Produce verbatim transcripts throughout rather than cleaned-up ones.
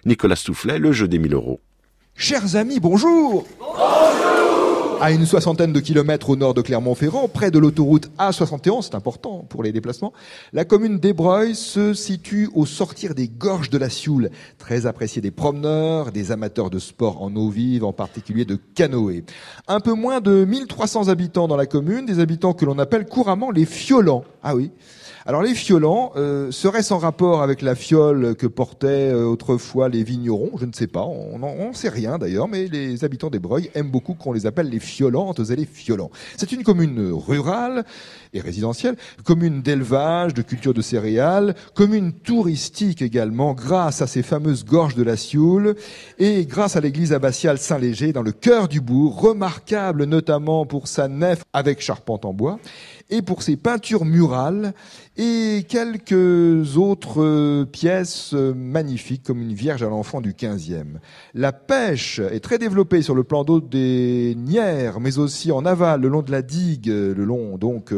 Nicolas Soufflet, le jeu des mille euros. Chers amis, bonjour. Bonjour. À une soixantaine de kilomètres au nord de Clermont-Ferrand, près de l'autoroute A soixante et onze, c'est important pour les déplacements, la commune d'Ébreuil se situe au sortir des gorges de la Sioule, très appréciée des promeneurs, des amateurs de sport en eau vive, en particulier de canoë. Un peu moins de mille trois cents habitants dans la commune, des habitants que l'on appelle couramment les fiolans. Ah oui. Alors les fiolans euh, seraient en rapport avec la fiole que portaient euh, autrefois les vignerons, je ne sais pas, on n'en sait rien d'ailleurs, mais les habitants d'Ébreuil aiment beaucoup qu'on les appelle les fiolantes et les fiolans. C'est une commune rurale et résidentielle, commune d'élevage, de culture de céréales, commune touristique également, grâce à ces fameuses gorges de la Sioule et grâce à l'église abbatiale Saint-Léger dans le cœur du bourg, remarquable notamment pour sa nef avec charpente en bois, et pour ses peintures murales et quelques autres pièces magnifiques comme une Vierge à l'enfant du quinzième. La pêche est très développée sur le plan d'eau des Nières, mais aussi en aval, le long de la digue, le long donc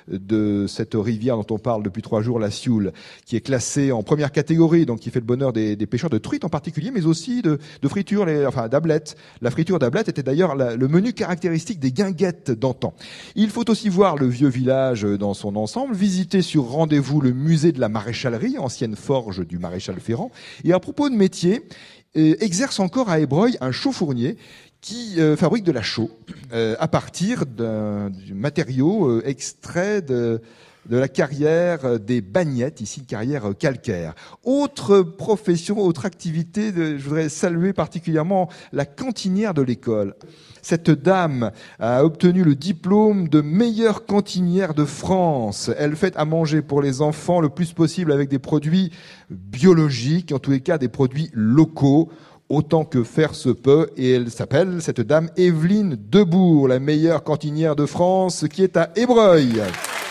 de cette rivière dont on parle depuis trois jours, la Sioule, qui est classée en première catégorie, donc qui fait le bonheur des, des pêcheurs de truites en particulier, mais aussi de, de friture, les, enfin d'ablettes. La friture d'ablettes était d'ailleurs la, le menu caractéristique des guinguettes d'antan. Il faut aussi voir le vieux village dans son ensemble, visiter sur rendez-vous le musée de la maréchalerie, ancienne forge du maréchal Ferrand. Et à propos de métier, euh, exerce encore à Ébreuil un chauffournier qui euh, fabrique de la chaux euh, à partir d'un du matériau euh, extrait de de la carrière des Bagnettes, ici une carrière calcaire. Autre profession, autre activité, de, je voudrais saluer particulièrement la cantinière de l'école. Cette dame a obtenu le diplôme de meilleure cantinière de France. Elle fait à manger pour les enfants le plus possible avec des produits biologiques, en tous les cas des produits locaux, autant que faire se peut. Et elle s'appelle, cette dame, Evelyne Debourg, la meilleure cantinière de France, qui est à Ébreuil.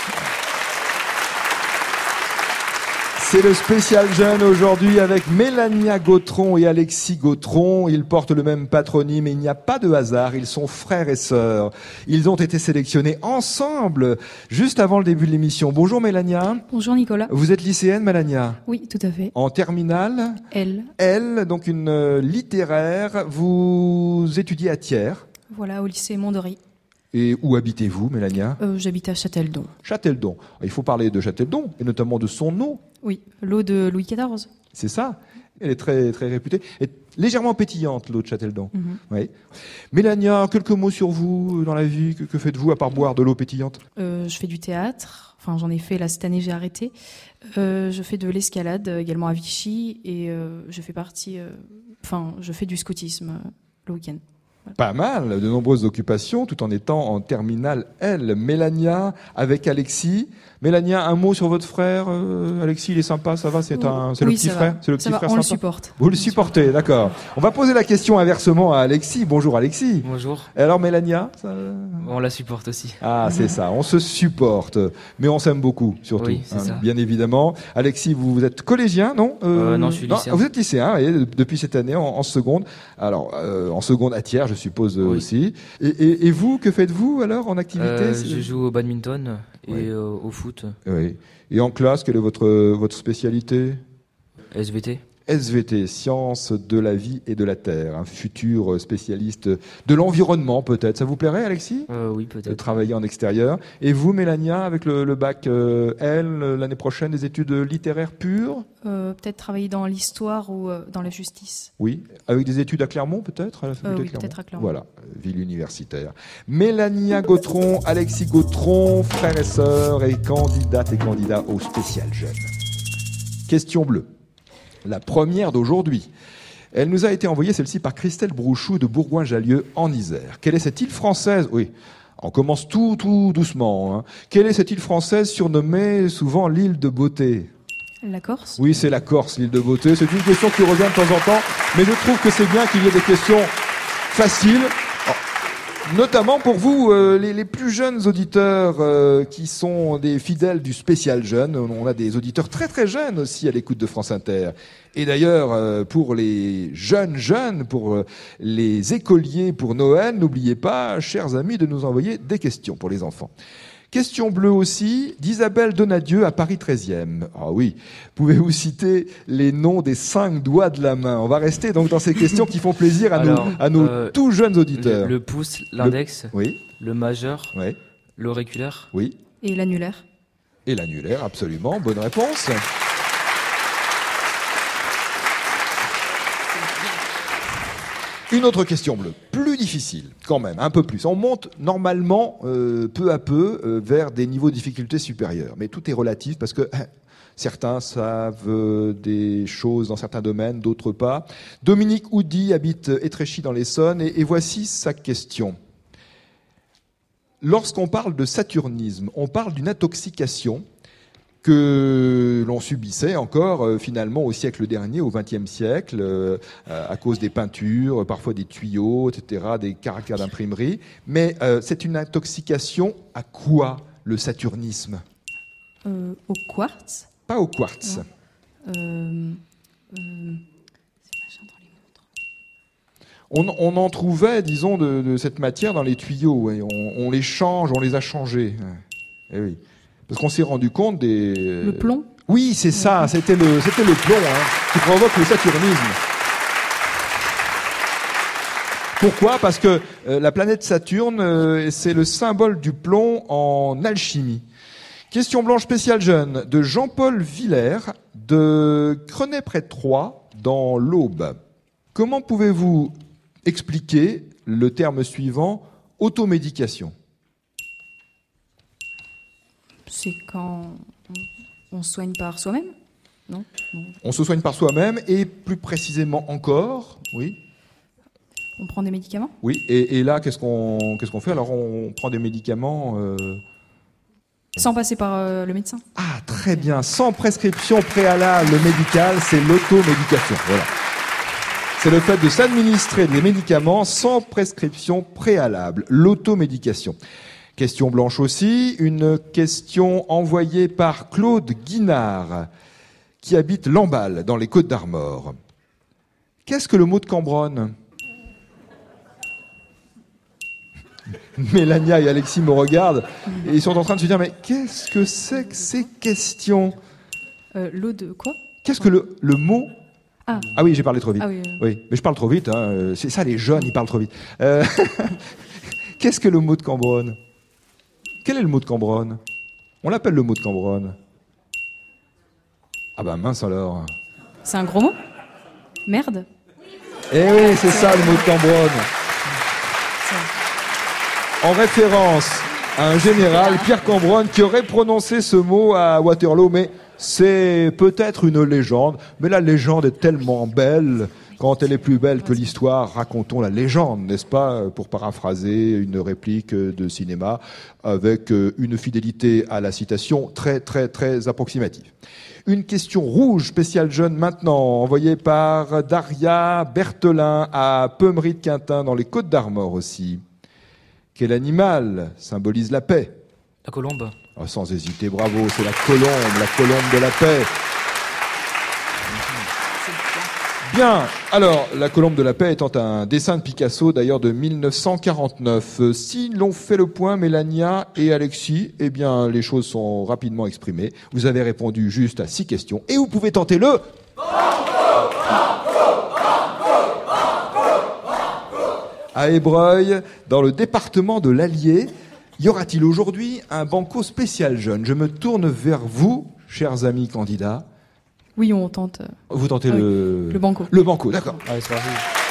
C'est le spécial jeune aujourd'hui avec Mélania Gautron et Alexis Gautron. Ils portent le même patronyme et il n'y a pas de hasard. Ils sont frères et sœurs. Ils ont été sélectionnés ensemble juste avant le début de l'émission. Bonjour Mélania. Bonjour Nicolas. Vous êtes lycéenne Mélania? Oui, tout à fait. En terminale? L. L, donc une euh, littéraire. Vous étudiez à Thiers? Voilà, au lycée Mondory. Et où habitez-vous, Mélania? euh, J'habite à Châteldon. Châteldon. Il faut parler de Châteldon, et notamment de son eau. Oui, l'eau de Louis quatorze. C'est ça. Elle est très, très réputée. Et légèrement pétillante, l'eau de Châteldon. Mm-hmm. Oui. Mélania, quelques mots sur vous dans la vie. Que, que faites-vous à part boire de l'eau pétillante? euh, Je fais du théâtre. Enfin, j'en ai fait. Là, cette année, j'ai arrêté. Euh, je fais de l'escalade également à Vichy. Et euh, je fais partie... Euh, enfin, je fais du scoutisme euh, le week-end. Pas mal, de nombreuses occupations, tout en étant en terminale L. Mélania avec Alexis. Mélania, un mot sur votre frère. Euh, Alexis, il est sympa, ça va, c'est un, c'est oui, le petit frère, c'est le petit va, frère on sympa. le supporte. Vous le supportez, d'accord. On va poser la question inversement à Alexis. Bonjour Alexis. Bonjour. Et alors Mélania, ça... On la supporte aussi. Ah, c'est ça. On se supporte, mais on s'aime beaucoup, surtout. Oui, c'est hein, ça. Bien évidemment. Alexis, vous, vous êtes collégien, non euh, euh, Non, je suis lycéen. Vous êtes lycéen, et depuis cette année en, en seconde. Alors, euh, en seconde à Thiers, je suppose oui. aussi. Et, et, et vous, que faites-vous alors en activité? euh, Je joue au badminton et oui. euh, au foot. Oui. Et en classe, quelle est votre votre spécialité? S V T. S V T, sciences de la vie et de la terre, un futur spécialiste de l'environnement peut-être. Ça vous plairait, Alexis? euh, Oui, peut-être. De travailler en extérieur. Et vous, Mélania, avec le, le bac euh, L, l'année prochaine, des études littéraires pures? euh, Peut-être travailler dans l'histoire ou euh, dans la justice. Oui, avec des études à Clermont peut-être? À la euh, Oui, Clermont. peut-être à Clermont. Voilà, ville universitaire. Mélania Gautron, Alexis Gautron, frères et sœurs et candidates et candidats au spécial jeune. Question bleue. La première d'aujourd'hui. Elle nous a été envoyée, celle-ci, par Christelle Brouchou de Bourgoin-Jallieu, en Isère. Quelle est cette île française? Oui, on commence tout, tout doucement. Hein. Quelle est cette île française surnommée souvent l'île de beauté? La Corse? Oui, c'est la Corse, l'île de beauté. C'est une question qui revient de temps en temps, mais je trouve que c'est bien qu'il y ait des questions faciles. Notamment pour vous, euh, les, les plus jeunes auditeurs euh, qui sont des fidèles du spécial jeune. On a des auditeurs très très jeunes aussi à l'écoute de France Inter. Et d'ailleurs, euh, pour les jeunes jeunes, pour euh, les écoliers, pour Noël, n'oubliez pas, chers amis, de nous envoyer des questions pour les enfants. Question bleue aussi, d'Isabelle Donadieu à Paris treizième. Ah oui, pouvez-vous citer les noms des cinq doigts de la main? On va rester donc dans ces questions qui font plaisir à Alors, nos, à nos euh, tout jeunes auditeurs. Le, le pouce, l'index, Le, oui, le majeur, oui, l'auriculaire. oui. Et l'annulaire. Et l'annulaire, absolument. Bonne réponse. Une autre question bleue, plus difficile quand même, un peu plus. On monte normalement euh, peu à peu euh, vers des niveaux de difficulté supérieurs, mais tout est relatif parce que hein, certains savent euh, des choses dans certains domaines, d'autres pas. Dominique Houdy habite Étréchy dans l'Essonne et, et voici sa question. Lorsqu'on parle de saturnisme, on parle d'une intoxication que l'on subissait encore euh, finalement au siècle dernier, au vingtième siècle, euh, à cause des peintures, parfois des tuyaux, et cetera, des caractères d'imprimerie. Mais euh, c'est une intoxication à quoi, le saturnisme? euh, Au quartz. Pas au quartz. Euh, euh, c'est machin dans les montres. On, on en trouvait, disons, de, de cette matière dans les tuyaux. Ouais. On, on les change, on les a changés. Eh oui. Parce qu'on s'est rendu compte des... Le plomb. Oui, c'est ça, c'était le, c'était le plomb hein, qui provoque le saturnisme. Pourquoi? Parce que euh, la planète Saturne, euh, c'est le symbole du plomb en alchimie. Question blanche spéciale jeune de Jean-Paul Villers de Crenay-près-Troyes dans l'Aube. Comment pouvez-vous expliquer le terme suivant, automédication? C'est quand on, on soigne par soi-même, non, non. On se soigne par soi-même et plus précisément encore, oui. On prend des médicaments? Oui, et, et là, qu'est-ce qu'on qu'est-ce qu'on fait? Alors, on prend des médicaments... Euh... Sans passer par euh, le médecin? Ah, très bien. Sans prescription préalable médicale, c'est l'automédication. Voilà. C'est le fait de s'administrer des médicaments sans prescription préalable, l'automédication. Question blanche aussi, une question envoyée par Claude Guinard, qui habite Lamballe, dans les Côtes-d'Armor. Qu'est-ce que le mot de Cambronne? Mélania et Alexis me regardent et ils sont en train de se dire, mais qu'est-ce que c'est que ces questions? euh, L'eau de quoi? Qu'est-ce que le, le mot... Ah. Ah oui, j'ai parlé trop vite. Ah oui, euh... oui, mais je parle trop vite, hein. C'est ça les jeunes, ils parlent trop vite. Euh... Qu'est-ce que le mot de Cambronne? Quel est le mot de Cambronne? On l'appelle le mot de Cambronne. Ah bah mince alors. C'est un gros mot? Merde? Eh oui, c'est ça le mot de Cambronne. En référence à un général, Pierre Cambronne, qui aurait prononcé ce mot à Waterloo, mais c'est peut-être une légende. Mais la légende est tellement belle. Quand elle est plus belle que l'histoire, racontons la légende, n'est-ce pas? Pour paraphraser une réplique de cinéma avec une fidélité à la citation très, très, très approximative. Une question rouge spéciale jeune maintenant, envoyée par Daria Berthelin à Peumery-de-Quintin, dans les Côtes-d'Armor aussi. Quel animal symbolise la paix? La colombe. Oh, sans hésiter, bravo, c'est la colombe, la colombe de la paix. Bien, alors, la colombe de la paix étant un dessin de Picasso, d'ailleurs, de mille neuf cent quarante-neuf. Si l'on fait le point, Mélania et Alexis, eh bien, les choses sont rapidement exprimées. Vous avez répondu juste à six questions, et vous pouvez tenter le... À Ébreuil, dans le département de l'Allier, y aura-t-il aujourd'hui un banco spécial jeune? Je me tourne vers vous, chers amis candidats. Oui, on tente. Vous tentez ah le... Oui, le banco. Le banco, d'accord. Allez, c'est parti.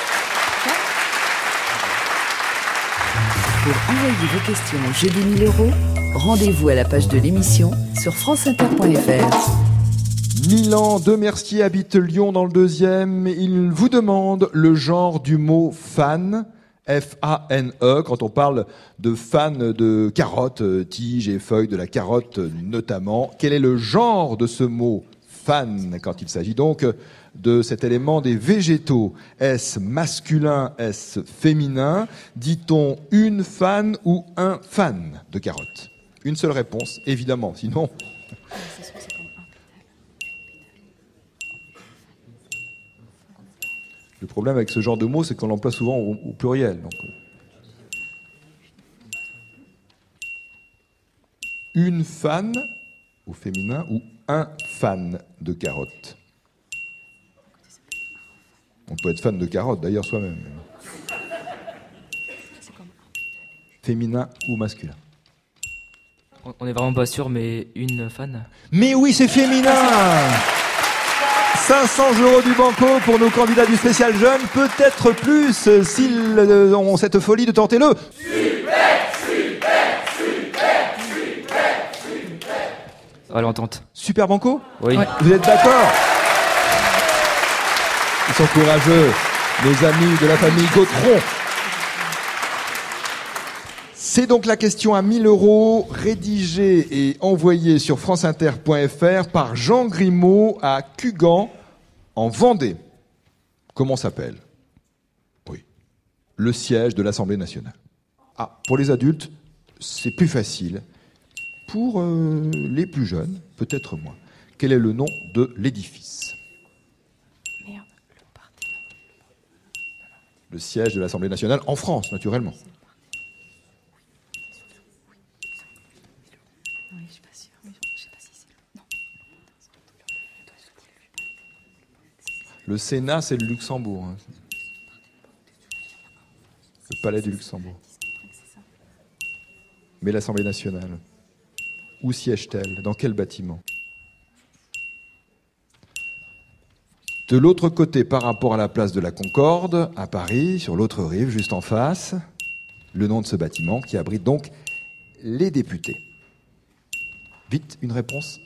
Pour envoyer vos questions au jeu des mille euros, rendez-vous à la page de l'émission sur franceinter point f r. Milan de Mercier habite Lyon dans le deuxième. Il vous demande le genre du mot fan, F A N E, quand on parle de fan de carottes, tiges et feuilles de la carotte notamment. Quel est le genre de ce mot fan quand il s'agit donc de cet élément des végétaux? Est-ce masculin, est-ce féminin? Dit-on une fan ou un fan de carottes? Une seule réponse, évidemment, sinon... Le problème avec ce genre de mot, c'est qu'on l'emploie souvent au, au pluriel. Donc... Une fan au féminin ou un fan de carottes? On peut être fan de carottes d'ailleurs soi-même. Féminin ou masculin? On- On est vraiment pas sûr, mais une fan. Mais oui, c'est féminin. cinq cents euros du banco pour nos candidats du spécial jeune, peut-être plus euh, s'ils euh, ont cette folie de tenter le. Allez, on tente. Super banco? Oui. Ouais. Vous êtes d'accord? Ils sont courageux, nos amis de la famille Gautron. C'est donc la question à mille euros, rédigée et envoyée sur franceinter point f r par Jean Grimaud à Cugan, en Vendée. Comment s'appelle? Oui. Le siège de l'Assemblée nationale. Ah, pour les adultes, c'est plus facile. Pour euh, les plus jeunes, peut-être moins. Quel est le nom de l'édifice? Merde, le Parthénon. Le siège de l'Assemblée nationale en France, naturellement. Oui, je suis pas sûre. Oui, je sais pas si c'est le. Non. Le Sénat, c'est le Luxembourg. hein. Le palais du Luxembourg. Mais l'Assemblée nationale, où siège-t-elle? Dans quel bâtiment? De l'autre côté, par rapport à la place de la Concorde, à Paris, sur l'autre rive, juste en face, le nom de ce bâtiment qui abrite donc les députés. Vite, une réponse?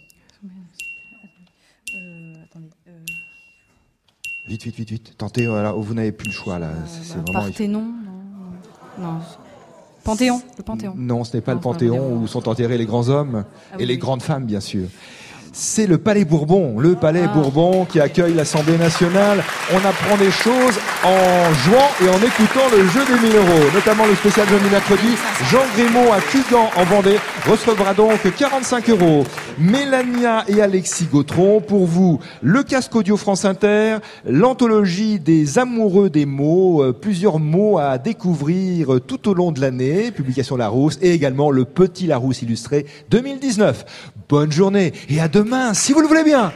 Euh, attendez. Euh, Vite, vite, vite, vite. Tentez, voilà, vous n'avez plus le choix là. C'est c'est bah, vraiment. Parthénon, non, non. Non. Panthéon, le Panthéon. Non, ce n'est pas Non, le c'est pas le Panthéon Panthéon. où sont enterrés les grands hommes Ah et oui, les oui. grandes femmes, bien sûr. C'est le Palais Bourbon, le Palais Ah. Bourbon qui accueille l'Assemblée nationale. On apprend des choses en jouant et en écoutant le jeu des mille euros, notamment le spécial jeune du mercredi. Jean Grimaud à Cugan en Vendée recevra donc quarante-cinq euros. Mélania et Alexis Gautron, pour vous, le casque audio France Inter, l'anthologie des amoureux des mots, euh, plusieurs mots à découvrir tout au long de l'année, publication Larousse, et également le Petit Larousse illustré deux mille dix-neuf. Bonne journée et à demain, si vous le voulez bien.